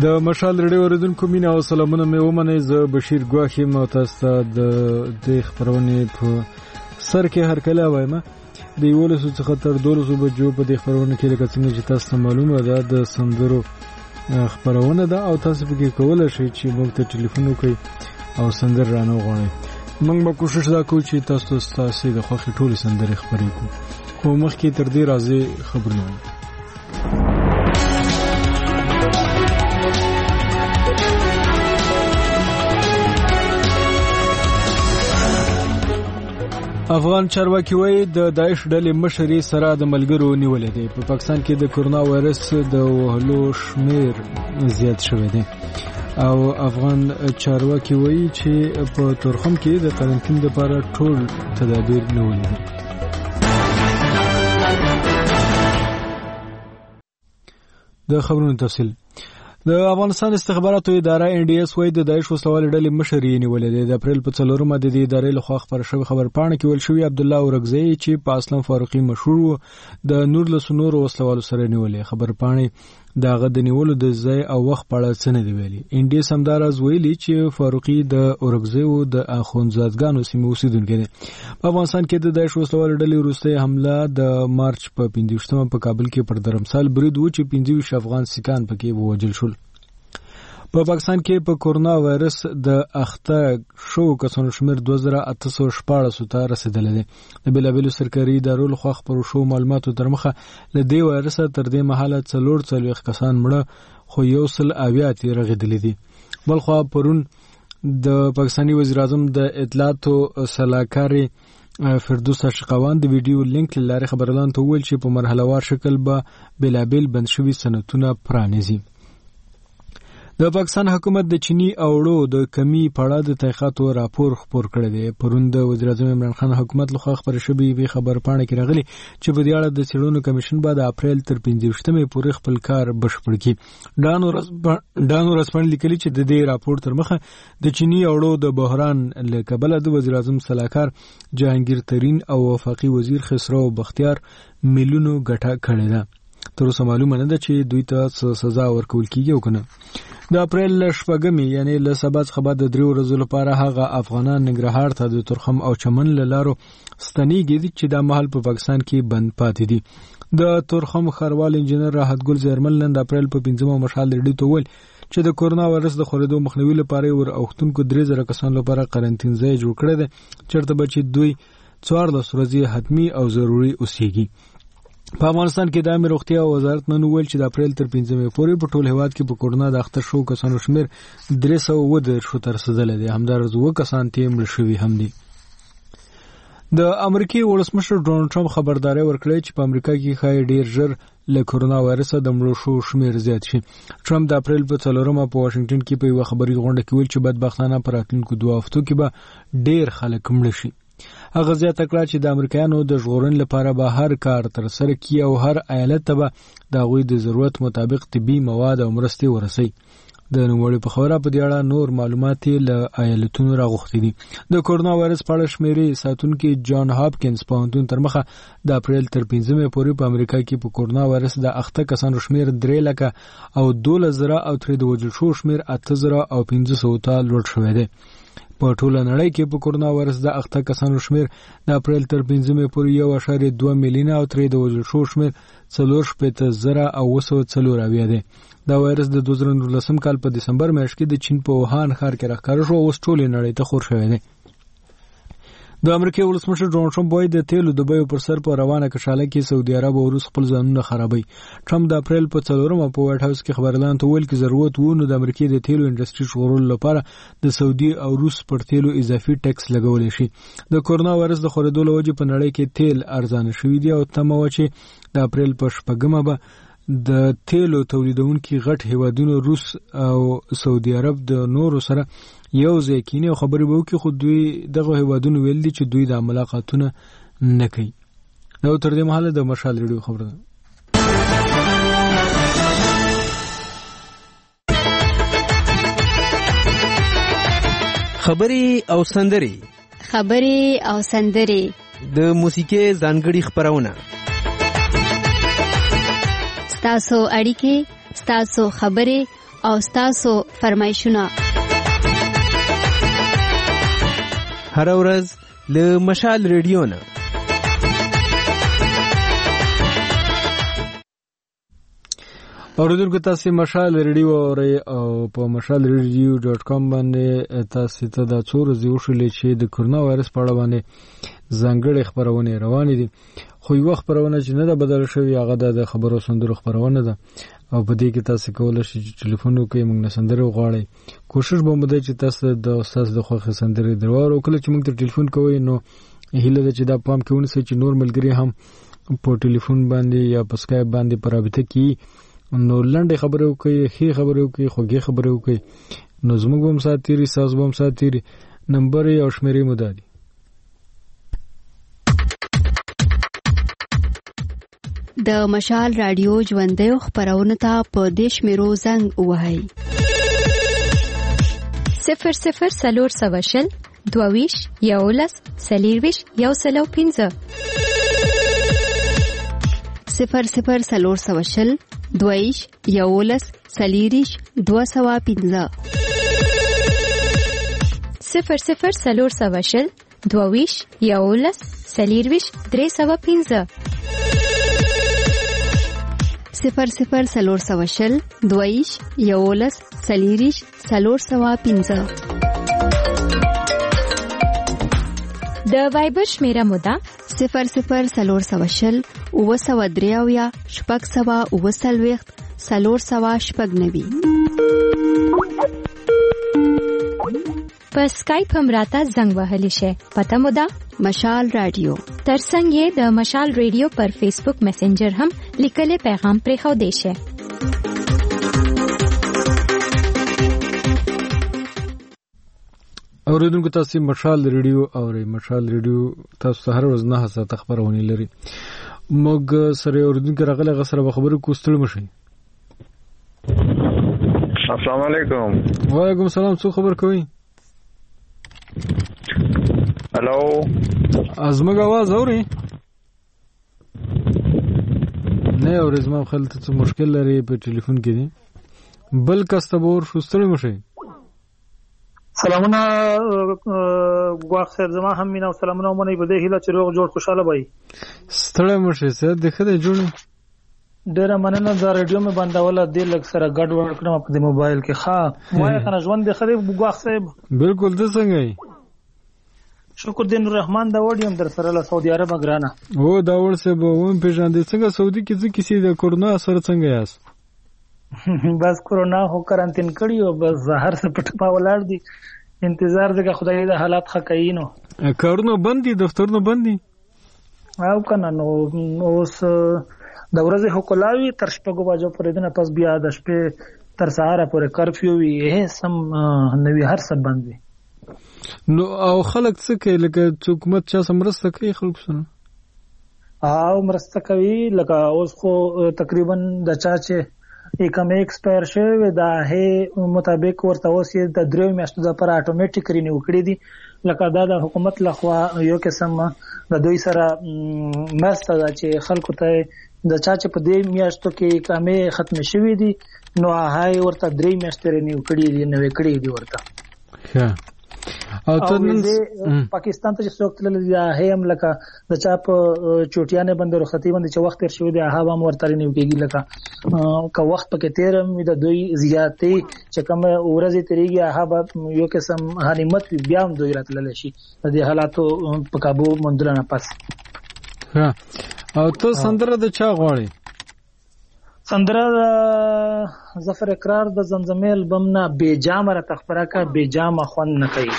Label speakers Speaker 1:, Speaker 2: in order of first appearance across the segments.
Speaker 1: د مشال رډیو اوریدونکو مینه او سلامونه مې ومنئ. زه بشیر ګواښ یم او تاسو ته د دې خپرونې په سر کې هرکلی وایم. د 11 څخه تر 12 بجو په دې خپرونه کې لکه څنګه چې تاسو ته معلومه ده د سندرو خپرونه ده او تاسو پکې کولی شئ چې موږ ته ټلیفون وکړئ او سندر رانه وغواړئ. موږ به کوشش دا کوو چې تاسو ستاسو د خوښې ټولې سندرې خپرې کړو. خو مخکې تر دې راځي خبرونه. افغان چارواکي وایي د داعش ډلې مشري سره د ملګرو نیولې دي. په پاکستان کې د کورونا وایرس د وهلو شمیر زیات شوی دی او افغان چارواکي وایي چې په تورخم کې د قرنطین لپاره ټول تدابیر نیولې دي. د خبرونو تفصیل. د افغانستان استخباراتو اداره NDS وایي د داعش وسلوال ډلې مشر یې نیولې دی. د اپریل په 4مه د دې ادارې لخوا خبر شوی خبرپاڼه کې ویل شوی عبدالله اورګزی چې په اسلام فاروقي مشهور و د نور وسلوالو سره نیولې. خبرپاڼه داغه د نیولو د ځای او وخت په اړه څه نه دی ویلي. NDS همداراز ویلي چې فاروقي د اورګزی او د اخوندزادګانو سیمې اوسیدونکو دی. په افغانستان کې د داعش وسلوال ډلې وروستۍ حمله د مارچ په 15مه په کابل کې پر درمسال برید و چې 25 افغان سکان پکې ووژل شول. په پاکستان کې په کورونا وایرس د اخته شو کسانو شمیر 2814 ته رسیدلی دی. د بېلابېلو سرکاري ادارو لخوا خپرو شوو معلوماتو تر مخه له دې وایرسه تر دې مهاله 44 کسان مړه خو 180 یې رغېدلي دي. بلخوا پرون د پاکستاني وزیراعظم د اطلاعاتو سلاکاري فردوس اشقوان د ویډیو لینک لارې خبرلاندو ته وویل چې په مرحلهوار شکل به بېلابېل بند شوي صنعتونه پرانیزي. د پاکستان حکومت د چینی اوړو د کمی په اړه د تحقیقاتو راپور خپور کړی دی. پرون د وزیراعظم عمران خان حکومت لخوا خبر شوی وی خبرپاڼه کې راغلی چې په دې اړه د څېړنو کمیشن به د اپریل تر 15مې پورې خپل کار بشپړ کړي. ډانو رسپن لیکلي چې د دې راپور تر مخه د چینی اوړو د بحران له کبله د وزیراعظم سلاکار جهانگیر ترین او وفاقي وزیر خسرو بختیار میلیونو ګټه کړې ده. تر اوسه معلومه نه ده چې دوی ته سزا ورکول کیږي او کنه. د اپریل 8 یعنی له سبا څخه بعد د 3 ورځو لپاره هغه افغانان ننګرهار ته د تورخم او چمن له لارو ستنېږي چې د مهال په پاکستان کې بند پاتې دي. د تورخم ښاروال انجنیر راحت ګل زیرمل نن د اپریل په 5مه مشال رډیو ته ویل چې د کورونا وایرس د خورېدو مخنیوي لپاره ور اوختونکو 3000 کسانو لپاره قرنطین ځای جوړ کړی دی چېرته به چې دوی 14 ورځې حتمی او ضروري اوسېږي. په افغانستان کې د عامه روغتیا وزارت نن ویل چې د اپریل تر 15مې پورې په ټول هیواد کې په کورونا د اخته شو کسانو شمیر 310 ته رسیدلی دی. همداراز 2 کسان تې مړه شوي هم دي. د امریکای ولسمشر ډونالډ ټرمپ خبرداري ورکړې چې په امریکا کې ښایي ډیر ژر له کورونا وایرس د مړو شو شمیر زیات شي. ټرمپ د اپریل په 4مه په واشنگټن کې په یو خبري غونډه کې ویل چې بدبختانه پر راتلونکو 2 هفتو کې به ډیر خلک مړه شي. هغه زیاته کړه چې د امریکایانو د ژغورنې لپاره به هر کار تر سره کړي او هر ایالت ته به د هغوی د ضرورت مطابق طبي مواد او مرستې ورسوي. د نوموړي په خبره په دې اړه نور معلومات له ایالتونو راغوښتي دي. د کورونا وایرس په اړه شمیرې ساتونکي جان هاپکینز پوهنتون تر مخه د اپریل تر 15مې پورې په امریکا کې په کورونا وایرس د اخته کسانو شمیر 3 لکه او 12,000 او ترې د وژل شو شمیر 8,000 او 500 ته لوړ شوی دی. په ټوله نړۍ کې په کورونا وایرس د اخته کسانو شمیر د اپریل تر 15مې پورې 1.2 میلیونه او ترې د وژل شو شمیر 4,000 او 240 دی. دا وایرس د 2019 کال په دسمبر میاشت کې د چین په ووهان ښار کې راښکاره شو او اوس ټولې نړۍ ته خور شوی دی. د امریکای ولسمشر ډونالډ ټرمپ وایي د تیلو د بیو پر سر په روانه کشاله کې سعودي عرب او روس خپل ځانونه خرابوي. ټرمپ د اپریل په 4مه په وایټ هاوس کې خبرلاندو ته ویل چې ضرورت و نو د امریکای د تیلو انډستری ژغورلو لپاره د سعودي او روس پر تیلو اضافي ټیکس لګول شي. د کورونا وایرس د خورېدو له وجې په نړۍ کې تیل ارزانه شوي دي او تمه و چې د اپریل په 8مه به د تیلو تولیدونکو غټ هیوادونو روس او سعودي عرب د نورو سره یو ځای کینی او خبرې به وکړي، خو دوی دغه هیوادونو ویل دي چې دوی د ملاقاتونه نه کوي. دا تر دې مهاله د مشال ریډیو خبره ده.
Speaker 2: خبرې او سندرې د موسیقي ځانګړي خبرونه، ستاسو اړیکې، ستاسو خبرې
Speaker 3: او تاسو فرمایشونه
Speaker 2: هر ورځ له مشال ریډیو نه
Speaker 1: اوریدونکو تاسو مشال ریډیو اورئ او په mashalradio.com باندې تاسو ته د څو ورځې وشولې چې د کورونا وایرس په اړه باندې ځانګړې خبرونه روانې دي خو یو خبرونه چې نه ده بدل شوې هغه د خبرو سندرو خبرونه ده او په دې کې تاسو کولای شئ چې ټلیفون وکړئ موږ نه سندره وغواړئ کوشش به مو دی چې تاسو د استاد د خوښه سندره درواو کله چې موږ ته ټلیفون کوئ نو هیله ده چې دا پام کې ونیسئ چې نور ملګری هم په ټلیفون باندې یا په سکایپ باندې پر رابطه کې نو لنډه خبرې وکړي خې خبرې وکړي خوږې خبرې وکړي نو زموږ هم ساتيري ساز هم ساتيري نمبر او شمیرې مو دادي
Speaker 3: د مشال رادیو ژوندۍ خبرونه ته په دیش میرو زنګ وهاي
Speaker 4: 00 سلور سواشل دوویش یولس سلیرویش یوسلو 15
Speaker 3: 00 سلور سواشل دویش یولس سلیریش 215
Speaker 4: 00 سلور سواشل دوویش یولس سلیرویش 315
Speaker 3: 00 سلور سواشل دویش یولس سلیریش 315
Speaker 4: د وایبر شمیره مودا
Speaker 3: 00 سلور سواشل او سوا دریاویا شپږ سوا او سلويخت سلور سوا شپږ نوي
Speaker 4: په سکایپ هم راته زنګ وهلی شي پته مودا
Speaker 3: مشال رادیو
Speaker 4: ترڅنګ یې د مشال ریډیو پر فیسبوک میسنجر هم لیکلي پیغام پرېښو دی شي
Speaker 1: اوریدونکو تاسو مشال ریډیو اورئ مشال ریډیو تاسو هر ورځ نه هڅه خبرونه لري موږ سره اوریدونکو راغله غسر به خبرو کوستل مشي
Speaker 5: السلام علیکم
Speaker 1: وعلیکم السلام څو خبر کوي
Speaker 5: هلو
Speaker 1: ازمګ आवाज اوري نه اورز ما خلته څه مشکل لري په ټلیفون کې دي بل کستبور شوستل مشي
Speaker 6: سلامونه غواخ سر زما هم مینا سلامونه مونږ په دې هیله چې روغ جوړ خوشاله وای
Speaker 1: ستړی مشه سه دغه دې جوړ
Speaker 6: ډیره مننه دا ریډیو مې بندوله د لک سره ګډ وډ کړم په دې موبایل کې ښه وای کنه ژوند دې خدای غواخ صاحب
Speaker 1: بالکل د څنګه
Speaker 6: شکر دین الرحمن دا وډیم در سره له سعودي عرب غرانه
Speaker 1: او دا ور څه به ووم پیژاندې څنګه سعودي کې ځکه چې د کورونا اثر څنګه یاس
Speaker 6: بس کورونا هو کرانتین کړیو بس هر څه پټ په ولاړ دي انتظار دغه خدای د حالات خکاینو
Speaker 1: کارونه بندي دفترونه بندي
Speaker 6: او کنه نو اوس د ورځې حکولاوي تر شپږو بجو پورې دنه پس بیا د شپې تر سهار پورې کرفیو وي سم نوې هر څه بند وي
Speaker 1: نو او خلک څه کوي لکه حکومت چا سمرسته کوي خلک سره
Speaker 6: او مرسته کوي لکه اوس خو تقریبا د چا چې یکم ایکسپایر شوی دا هي مطابق ورته اوس د درو میاشتو لپاره اتوماتیک رینیو کړی دي لکه دا د حکومت لخوا یو قسم د دوی سره مرسته ده چې خلکو ته د چا چې په دې میاشتو کې کمې ختم شوې دي نو هاي ورته درې میاشتې رینیو کړی دي نو کړی دي ورته
Speaker 1: ښه او ته
Speaker 6: پاکستان ته چې څوک تلل دي هم لکه د چا په چوټیانه باندې رخصتي باندې چې وخت تیر شوی دی هغه هم ورته رینیو کېږي لکه که وخت پکې تیر مې د دوی زیاتې چې کوم ورځې تیریږي هغه یو قسم غنیمت بیا هم دوی راتلل شي د دې حالاتو په قابو مندل نه پس
Speaker 1: ها او ته سندره د چا غواړي
Speaker 6: سندره ظفر اقرار د زمزمه البم نه بیجامه را تخبره کا بیجامه خون نه کوي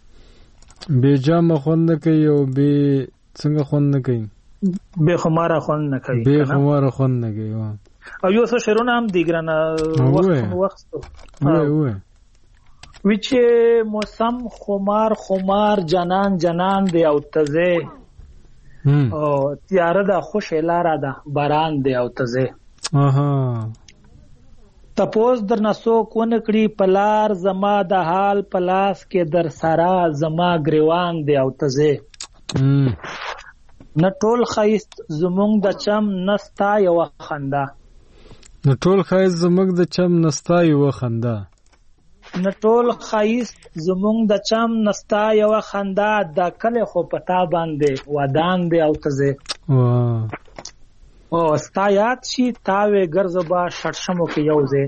Speaker 1: بیجامه خون نه کوي او به څنګه خون نه کوي
Speaker 6: به خماره خون نه کوي
Speaker 1: به خماره خون نه کوي
Speaker 6: او یو څه شعرونه هم دی ګرانه وخت وچه موسم خمار خمار جنان جنان دی او تزه او تیاره د خوش لاره ده باران دی او تزه تپوس در نسو کون کړي پلار زما د حال پلاس کې در سرا زما گریوان دی او تزه نه ټول خیست زمونږ د چم نستا یو خندا
Speaker 1: نو ټول ښایست زموږ د چم نستا یوه خندا.
Speaker 6: نه ټول ښایست زموږ د چم نستا یوه خندا، دا کلی خو په تا باندې ودان دی او ته ځې. او ستا یاد شي تاوې ګرځو به شړشمو کې یو ځای.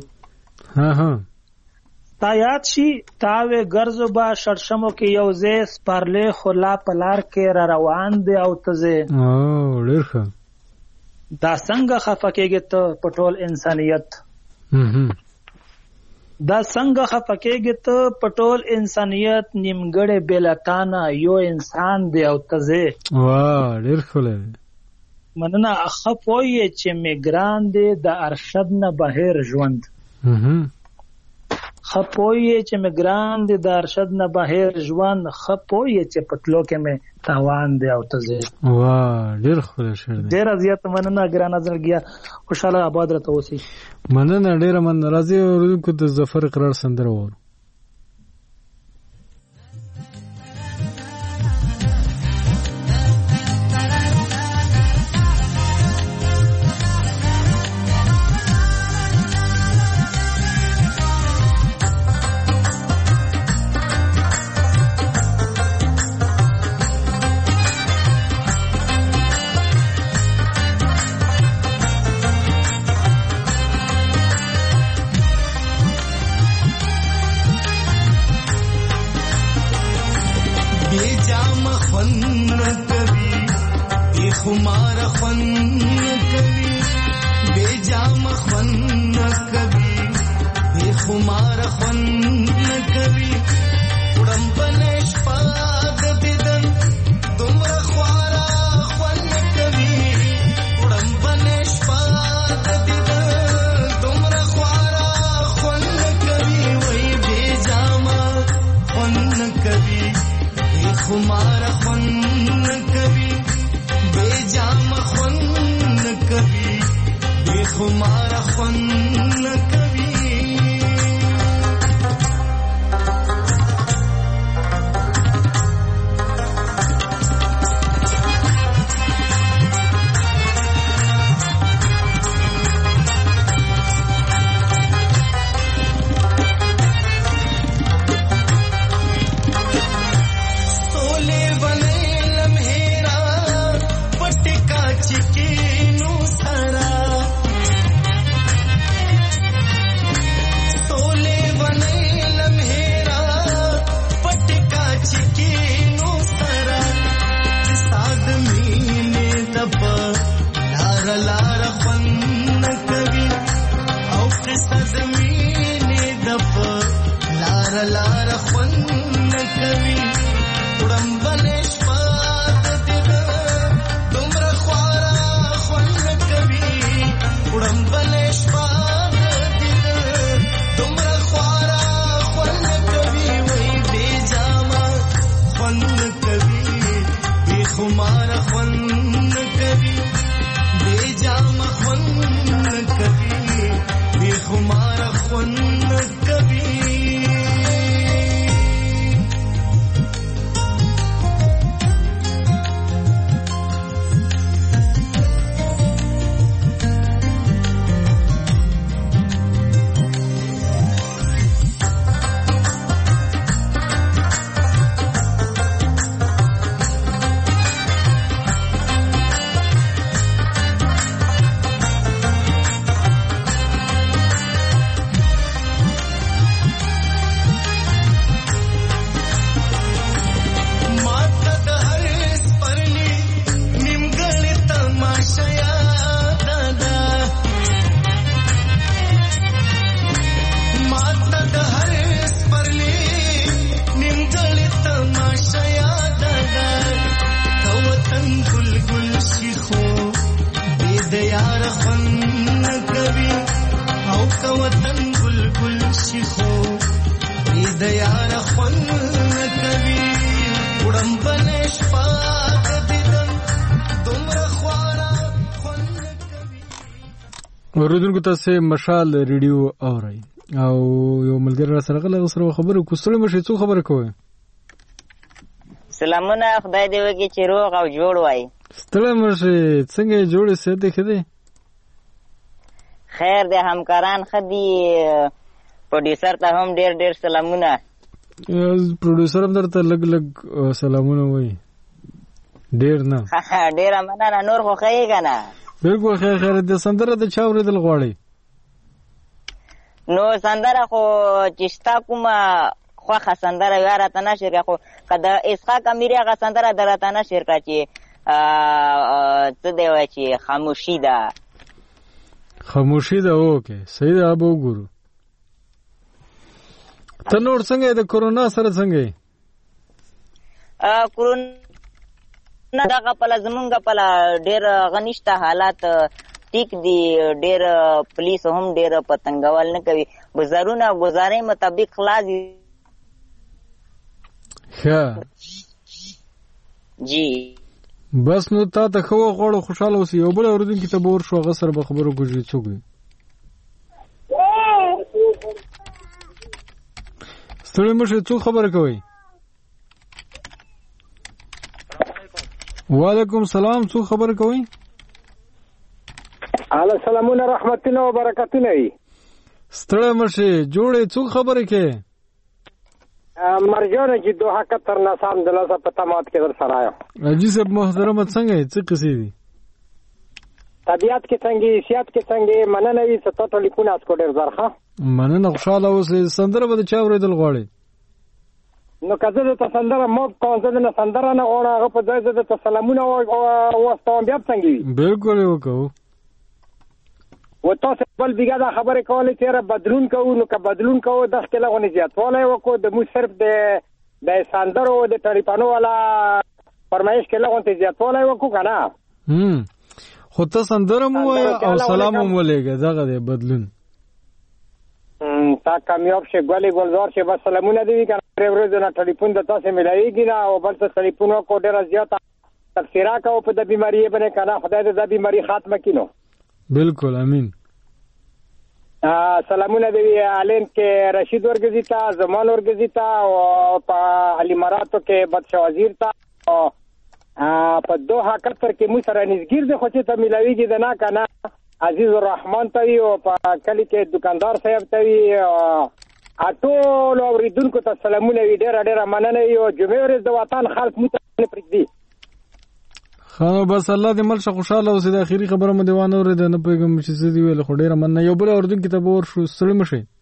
Speaker 6: ستا یاد شي تاوې ګرځو به شړشمو کې یو ځای، سپارلی خو لا په لار کې را روان دی او ته ځې.
Speaker 1: ډېر ښه.
Speaker 6: دا څنګه خفه کېږې ته په ټول انسانیت، دا څنګه خفه کېږې ته په ټول انسانیت، نیمګړی بې له تانه یو انسان دی او ته ځې.
Speaker 1: ډېر ښکلی.
Speaker 6: مننه. ښه پوهیې چې مې ګران دی د ارشد نه بهر ژوند، ښه پوهیې چې مې ګران دی د ارشد نه بهر ژوند، ښه پوهیې چې په تلو کې مې تاوان دی او ته ځې.
Speaker 1: ډېر ښکلی شعر دی.
Speaker 6: ډېره زیاته مننه ګرانه زړګیه، خوشحاله آباد راته اوسئ.
Speaker 1: مننه، ډېره مننه. راځئ اورېدونکو د ظفر اقرار سندره واورو.
Speaker 7: خمار خون کبھی بے جام خون کبھی بے خمار خون کبھی اڑم بنش پاگ بدن تمر خوارا خون کبھی اڑم بنش پاگ بدن تمر خوارا خون کبھی وہی بے جام خون کبھی بے خمار خون کبھی بے جام خون کبھی بے خمار خون کبھی.
Speaker 1: اوریدونکو تاسو مشال ریډیو اورئ او یو ملګری را سره غل سره خبرې کوستړې مشه څو خبره کوي.
Speaker 8: سلامونه، خدای دې وکړي چې روغ او جوړ وای.
Speaker 1: ستړی مشه څنګه جوړ سې ده کده
Speaker 8: خیر دی همکاران ښه دي پروډیوسر ته هم ډېر ډېر سلامونه
Speaker 1: پروډیوسر هم درته لږ لږ سلامونه وایي ډېر نه
Speaker 8: ډېره مننه نور خو ښه یې که نه
Speaker 1: بلکل خیر خیرت دی سندره د چا اورېدل غواړئ
Speaker 8: نو سندره خو چې ستا کومه خوښه سندره وي راته نشر کړه خو که د اسحاق امیري هغه سندره د راته نشر کړه چې څه دی وایي چې خاموشي ده
Speaker 1: خاموشي ده اوکې صحیح ده به وګورو ته نور څنګه یې د کورونا سره څنګه یې
Speaker 8: کورونا دغه پله زمونږ پله ډېر غنیشته حالات ټیک دي ډېر پولیس هم ډېر پتنګول نه کوي ګزارونه ګزارۍ مطابق خلاص دي
Speaker 1: ښه
Speaker 8: جی
Speaker 1: بس نو تا ته ښه وغواړو خوشحاله اوسې یو بل اورېدونکي ته به ورشو هغه سره به خبرو کوو چې څوک دی ستړي مه شئ څوک خبره کوئ وعلیکم سلام څوک خبره کوئ
Speaker 9: اهلا سلامونه رحمتونه و برکتونه وي
Speaker 1: ستړی مه شئ جوړې څوک خبرې کوې
Speaker 9: مرجانه چې دوحه قطر ناسام دلاسه په تمات کې در سره یم
Speaker 1: حاجي صاحب محترمه څنګه یې څه قصې دي
Speaker 9: طبیعت کې څنګه صحت کې څنګه مننه وي څه ته ټلیفون اسکو ډېر زر ښه
Speaker 1: مننه خوشحاله اوسئ سندره به د چا اورېدل غواړئ
Speaker 9: نو که زه درته سندره موب کوم زه نه سندره نه غواړم هغه په ځای زه درته سلامونه واستوم بیا څنګه وي
Speaker 1: بلکل یې وکړو
Speaker 9: و تاسو بل بیګا دا خبرې کولې چې بدلون کوو نو که بدلون کوو دغه لغونې زیاتوالی وکړو د موږ صرف د سندرو د ټلیفونو والا فرمایش کې لغونې زیاتوالی وکړو که نه
Speaker 1: خو ته سندره مو وایه او سلام هم ولېږه دغه دی بدلون
Speaker 9: تا کامیاب شي ګلې ګلزار شي بس سلامونه دي وي که نه ورځ نه ټلیفون د تاسې ملایږي نه او بل ته ټلیفون وکړو ډېره زیاته تبصره کوو په د بیمارۍ باندې که نه خدای دې د بیماري ختمه کړي نو
Speaker 1: بلکل امین
Speaker 9: سلامونه دی علین کې رشید ورګزي ته زمان ورګزي ته او په الاماراتو کې بدشاه وزیر ته په دوحه قطر کې مو سره نږدې دی خو چې ته ملاویږي د نه که نه عزیز الرحمن ته وي او په کلي کې دکاندار صاحب ته وي ټولو اورېدونکو ته سلامونه وي ډېره ډېره مننه وي او جمعې ورځ د وطن خلک مو ته نه پرېږدي
Speaker 1: خانو بس الله دې ملشه خوشحاله اوسې د اخري خبره مو دې وانه اورېده نه پوهېږم چې څه دي ویل خو ډېره مننه یو بل اورېدونکي ته به ورشو ستړي مه شئ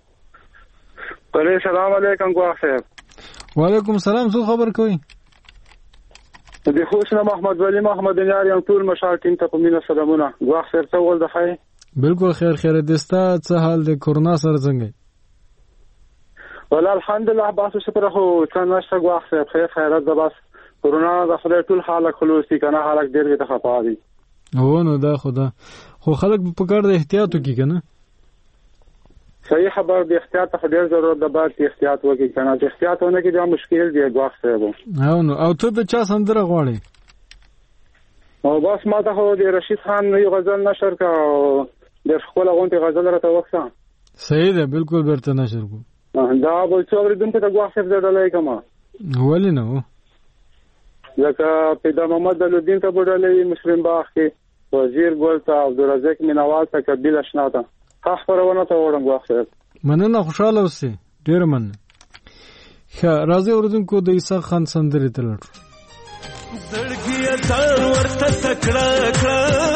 Speaker 5: سلام علیکم ګواښ صاحب
Speaker 1: وعلیکم سلام څوک خبر کوئ
Speaker 5: د خوش نه محمد ولی محمد یار یم ټول مشال ټیم ته په مینه سلامونه ګواښ صاحب څه ول د ښه
Speaker 1: بلکل خیر خیرت دی ستا څه حال دی کورونا سره څنګه
Speaker 5: والله الحمدلله باسو شکر خو څه نشته ګواښ صاحب خیر خیرت ده بس کورونا د خدای ټول خلک خلوص دي که نه خلک ډېر دې ته خفا دي
Speaker 1: هو نو دا خو ده خو خلک په کار د احتیاط وکړي که نه
Speaker 5: صحیح خبر د احتیاط ته ډېر ضرورت ده باید احتیاط وکړي که نه چې احتیاط ونه کړي دا مشکل دی ګواښ صاحب
Speaker 1: او ته د چا سندره غواړې
Speaker 5: او بس ما ته خو د رشید خان یو غزل نشر که او ډېر ښکلی غوندې غزل راته وکړه
Speaker 1: صحیح ده بلکل بیرته نشر کړو
Speaker 5: دا بل څو اورېدونکو ته ګواښ صاحب زه ډالۍ کوم
Speaker 1: ولې نه و
Speaker 5: لکه پیدا محمد دلالدین ته به ډالۍ مسلم باغ کې وزیر ګل ته عبدالرزاق مینوال ته کبیل اشنا ته ښه خپرونه ته وړم ګواښ صاحب
Speaker 1: مننه خوشحاله اوسې ډېره مننه ښه راځئ اورېدونکو د اسحاق خان سندرې ته لاړو
Speaker 7: زړګیه ځان ورته تکړه کړه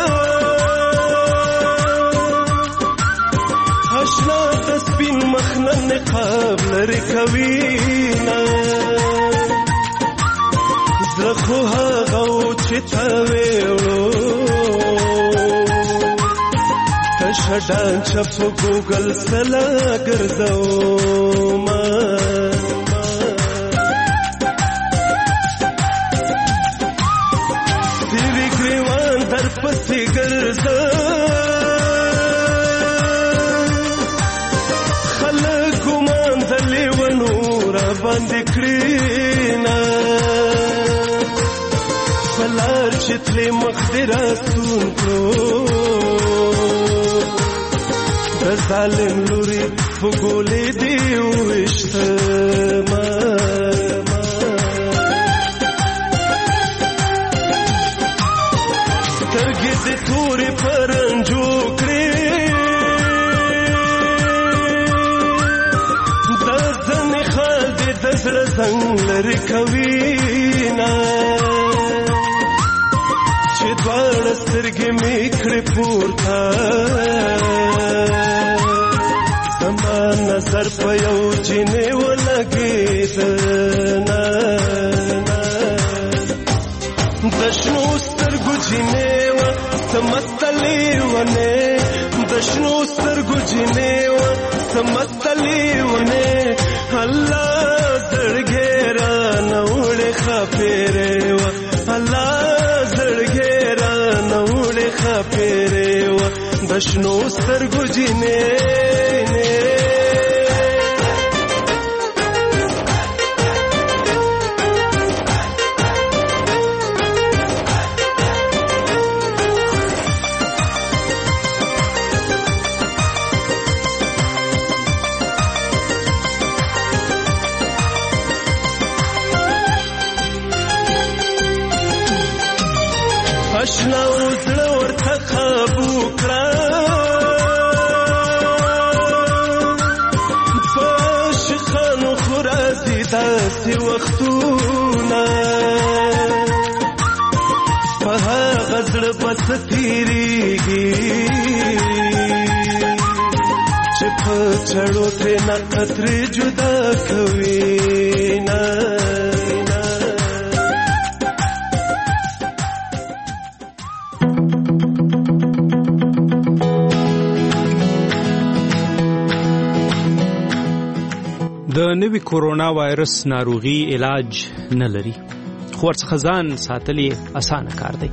Speaker 7: اشنا د سپین مخ نه نقاب لرې کوي نه زړه خو هغه و چې تا ویړو تشه ډانچه په ګوګل سلا ګرځومه دیوی ګریوان در پسې ګرځه خلک ګمان د لیونو را باندې کړي نه پلار چې تلې مخ دې راسون کړو د ظالم لوري په ګولې دې وویشتمه سترګې دې تورې پرنجو کړې سړه زنګ لري کوي نه چې دواړه سترګې مې کړې پورته زما نظر په یو جینې ولګېد نه د شنو سترګو جینې وه څه مستلې ونې د شنو سترګو جینې وه څه مستلې ونې الله زړګې رانه وړې ښاپېرې وه الله زړګې رانه وړې ښاپېرې وه د شنو سترګو جینې اشنا وزړه ورته قابو کړه په عاشقانو خو راځي داسې وختونه په هغه زړه به څه تېرېږي چې په چړو ترېنه قطرې جدا کوي نه
Speaker 1: د نوي کورونا وایرس ناروغي علاج نه لري خو ورڅخه ځان ساتل یې اسانه کار دی.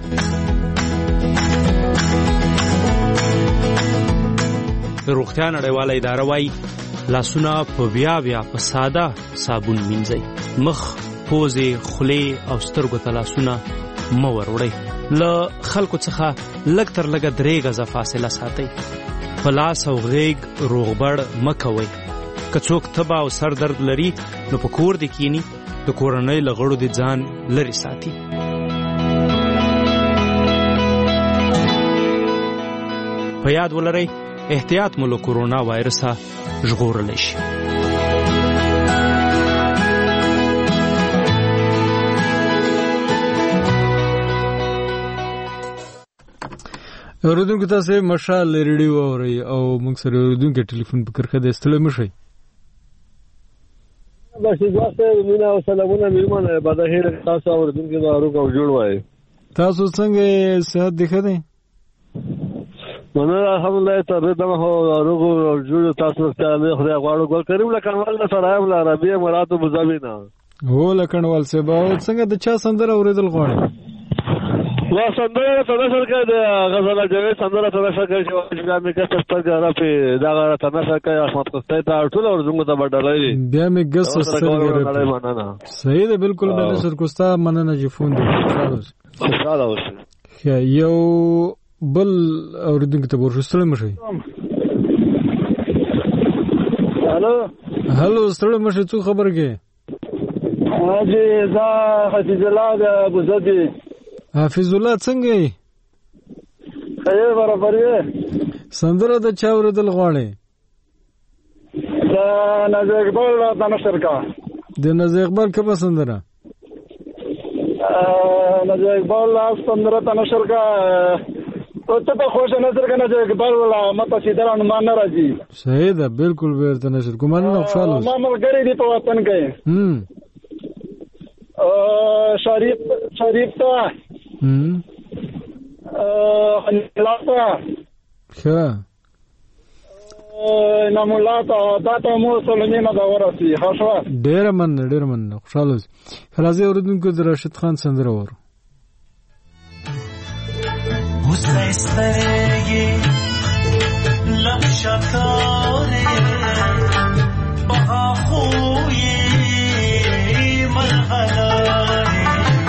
Speaker 1: روغتیا نړیواله اداره وايي لاسونه په بیا په ساده صابون مینځئ. مخ، پوزې، خولې او سترګو ته لاسونه مه وروړئ. له خلکو څخه لږ تر لږه 3 غزه فاصله ساتئ. په لاس او غېږ روغبړ مه کوئ. که څوک تبه او سر درد لري نو په کور دې کینی د کورنۍ له غړو دې ځان لرې ساتي. په یاد ولرئ احتیاط مو له کورونا وایرسه ژغورلی شي.
Speaker 10: اوریدونکو تاسو مشال ریډیو اورئ او موږ سره اوریدونکو ټلیفون په کرخه د استړی مشي.
Speaker 5: بس واسطه مینا او سلامونه میرمن بدهیر تاسو اوریدونکو دا روغ او جوړ وای.
Speaker 10: تاسو څنګه صحت دی خدای؟
Speaker 5: منه الحمدلله ته دغه روغ او جوړ تاسو ته خدای غواړو ګل کریم لکه ول سره ام عربیه مراتب مزابینا
Speaker 10: هو لکنوال سه باو څنګه د چا سندره اوریدل غواړي؟
Speaker 5: لا سندره تنشر کړه د غزل جوړ سندره تنشر کړه چې مې کسب پر غره په دا غره تنشر کړه احمد قسطی ته ټول ورزنګ ته بدلای
Speaker 10: بیا مې ګس سره صحیح ده بالکل به نشر کوستا مننه جفون دي
Speaker 5: خوشاله اوسه
Speaker 10: یو بل اوریدونکو ته ورسره مشي. هالو ستړي مشي څو خبر کې
Speaker 5: اجي دا حفیظ الله ابو زدي.
Speaker 10: حافظ الله څنګه یې؟
Speaker 5: خیر برابر یې.
Speaker 10: سندره د چا اوریدل غواړي؟
Speaker 5: د نازي اقبال تنشر کا.
Speaker 10: د نازي اقبال کومه سندره؟
Speaker 5: نازي اقبال سندره تنشر کا او ته په خوش نظر کنه چې اقبال ولا مت سیدر انمان راځي.
Speaker 10: صحیح ده بالکل ورته نشر کومه نه خوشاله.
Speaker 5: ما ملګری دی په وطن کې. شریف ته خلیلاتا
Speaker 10: ښه
Speaker 5: نامولاتا دا ته مو سلمینا دا ورسي خاصه
Speaker 10: ډېر من خوشاله راځي اوریدونکو د راشد خان سندره ورو.
Speaker 7: مستسترگی لب شکاره بها خوی مرحلانی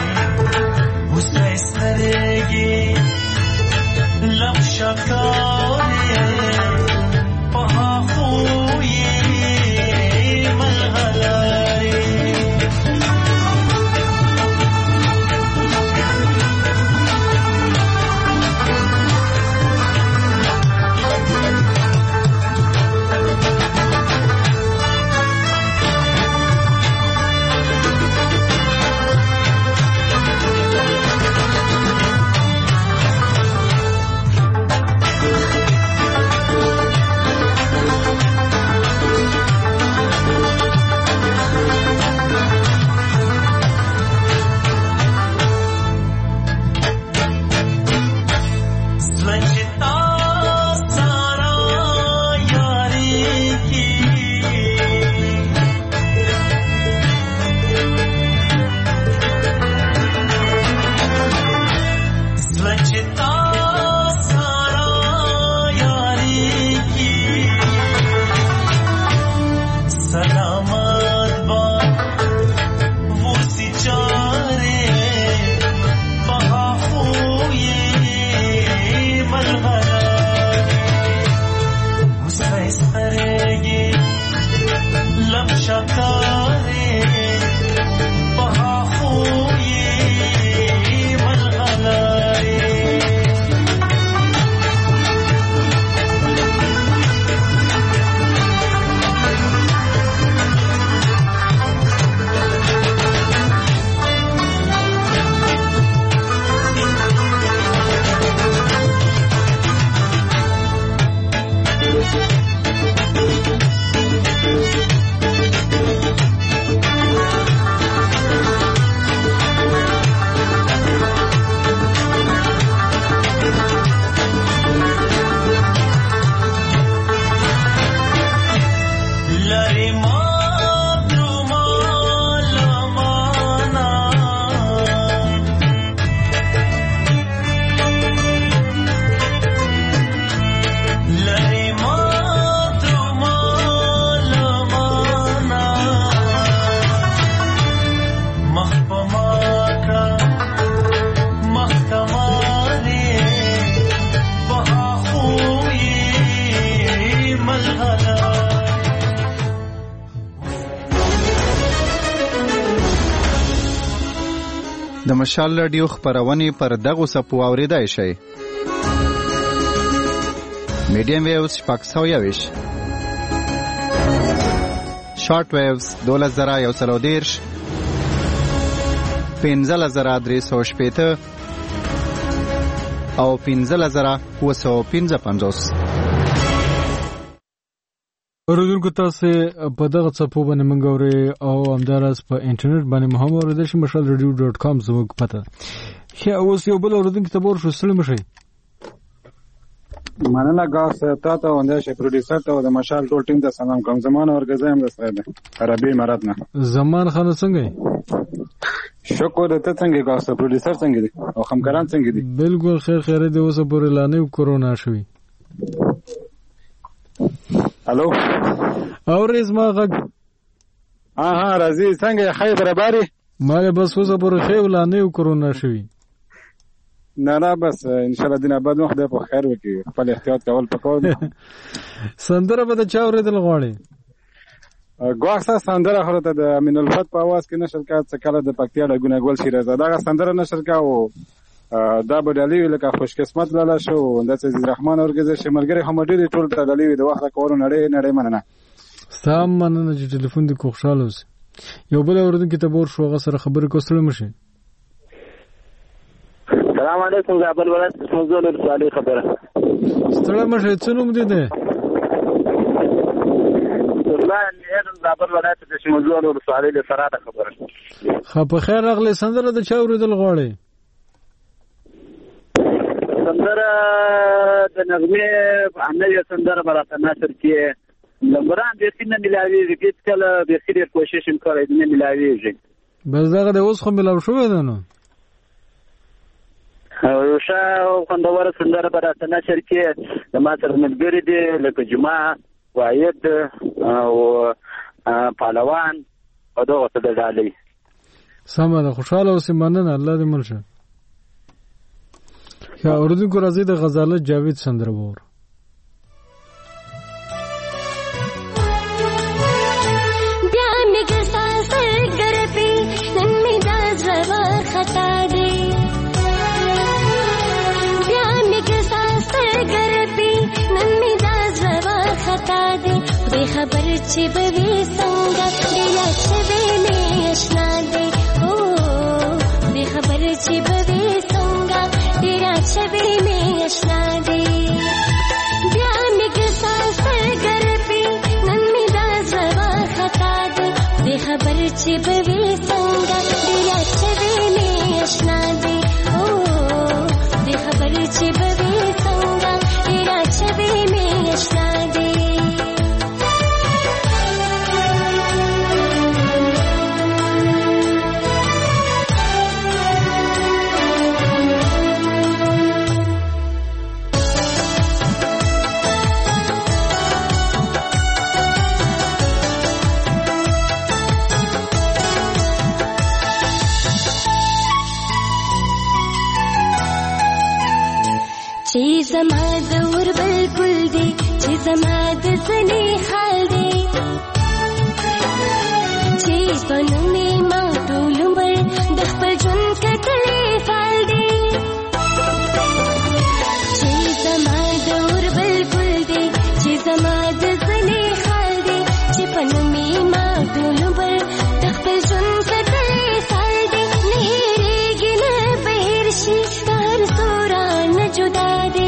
Speaker 7: مستسترگی لب شکاره بها خوی مرحلانی
Speaker 11: د مشال رادیو خبرونه پر دغه سپو اوریدای شي. میډیم ویوز 620 شارټ ویوز 2130 15350 او 15955.
Speaker 1: اوریدونکو تاسو په دغه څپو باندې موږ اوري او همدارس په انټرنیټ باندې هم اوریدل شي mashalradio.com زموږ پته. خو اوس یو بل اوریدونکو ته ورشو سلام شي.
Speaker 12: مننه ګاس ته ونده شي پروډوسر ته د مشال ټول ټیم ته سلام کوم. زمان اورګزه هم دسته ده عربي امارات نه.
Speaker 1: زمان خان څنګه یې؟
Speaker 12: شکر ته څنګه ګاس پروډوسر څنګه دي او همکاران څنګه دي؟
Speaker 1: بالکل خیر دی. اوس پورې لانه کورونا شوی.
Speaker 12: الو
Speaker 1: اورز ما غږ
Speaker 12: راځي څنګه خیر برابري
Speaker 1: مال بس اوس پورې خیر لانه کورونا شوی.
Speaker 12: نه بس ان شاء الله دینه بعد وخت په خیر وکي خپل احتیاط کول پکور.
Speaker 1: سندره به چا اوریدل غواړي؟
Speaker 12: ګواښه سندره خورته د امین الفت په आवाज کې نشر کا څه کله د پکتیا د ګونګول شیراز دا سندره نشر کا او دا بدلی لکه خوش قسمت لاله شو د عزیز الرحمن اورګزه شملګری هم ډېری ټول ته دلی د وخت کورو نړۍ مننه.
Speaker 1: سلام مننه چې ټلیفون دې خوشاله اوس. یو بل اوردونکو ته ور شو غسر خبرې کوستل مشه.
Speaker 13: السلام علیکم زابل ولایت موضوع له صالح خبره.
Speaker 1: ستړی مشه څه نوم دې ده؟
Speaker 13: والله نه زابل ولایت د موضوع له صالح له سره خبره.
Speaker 1: خو په خیر راغلی سندره د چا اوریدل غواړي؟
Speaker 13: سندره د نغمه عملیه سندره براته نشر کې لمبران د سینې ملاوي کې کله د خیر کوشش کوي د ملاوي
Speaker 1: بس دغه د اوس خو ملاو شوې ده نو
Speaker 13: او شاو خوندور سندره براته نشر کې د ما سره ملګری دي لکه جمعه واحد او پهلوان او دغه څه د ډالۍ.
Speaker 1: سمه ده خوشاله اوسې مننه الله دې ملشه. یا اوردونکو راځي د غزاله جاوید سندره وور.
Speaker 14: بیا میګ ساس ګرپی نن می داز روا خطا دی. بیا میګ ساس ګرپی نن می داز روا خطا دی. به خبر چې به څنګه بیا چې به می آشنا دی. او به خبر چې به څنګه छवि में आशना दे. ब्या मिग सास गरपी नन्मी दाजवा खता दे. बेखबर चिबवे संगा दिया छवि में आशना दे. ओ बेखबर चिबवे संगा दिया छवि में आशना दे. زما د ور بلبل دی چې زما د سنې حال دی چې پنو می ما ټول عمر د خپل ژوند کتلې فال دی. چې زما د ور بلبل دی چې زما د سنې حال دی چې پنو می ما ټول عمر د خپل ژوند کتلې فال دی. نه هېرېږي نه بهر شي هر سورا نه جدا دی.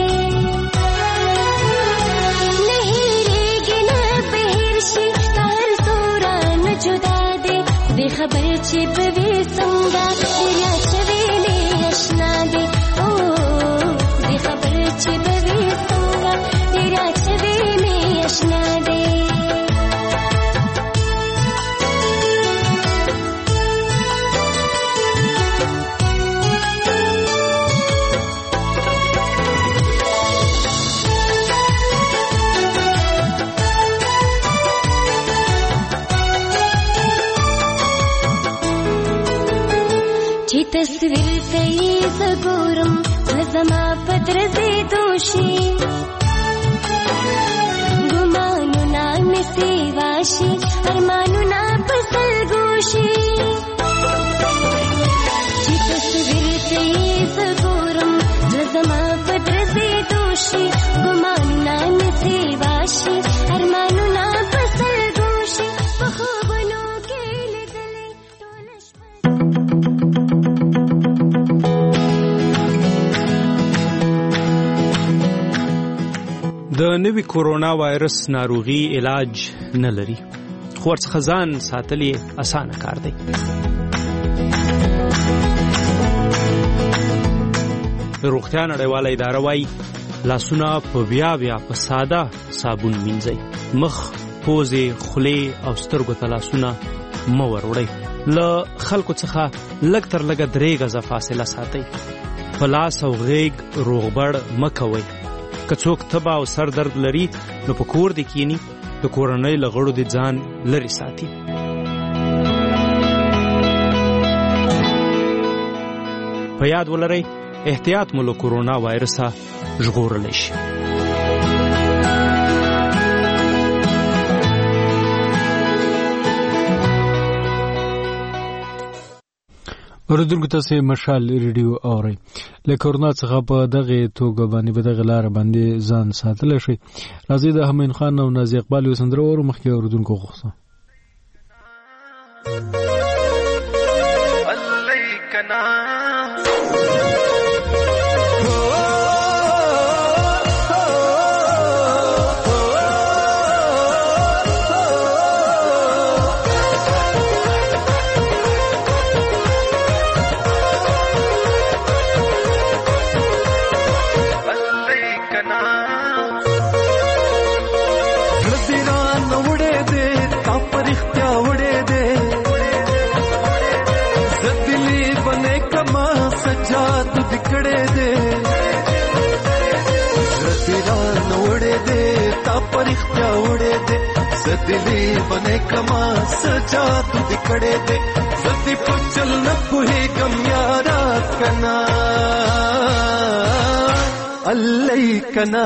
Speaker 14: खबर चिबवे संगा दिया छवि में आशना दे. ओ खबर चिबवे संगा दिया छवि में आशना दे. تصویر تئی زګورم زما پتر زی دوشي ګمانو نام سی واشي ارمانو نا پسل ګوشي چې
Speaker 15: د نوي کورونا وایرس ناروغي علاج نه لري، خو ورڅخه ځان ساتل یې اسانه کار دی. روغتیا نړیواله اداره وایي لاسونه په بیا په ساده صابون مینځئ. مخ، پوزې، خولې او سترګو ته لاسونه مه وروړئ. له خلکو څخه لږ تر لږه 3 غزه فاصله ساتئ. په لاس او غیږ روغبړ مه کوئ. که څوک تبه او سر درد لري نو په کور دې کینی، د کورنۍ له غړو دې ځان لرې ساتي. په یاد ولرئ احتیاط مو له کورونا وایرسه ژغورلی شي.
Speaker 1: اوریدونکو تاسو مشال ریډیو اورئ. له کورونا څخه په دغه توګه باندې په دغه لار باندې ځان ساتل شي. راځي د همین خان او نازي اقبال یو سندره ورو مخکې اوریدونکو غوښتل.
Speaker 7: الیکنا दिली बने कमा सजा तू दिखड़े दे सती पचल न पुहे गम यारा कना अल्लाह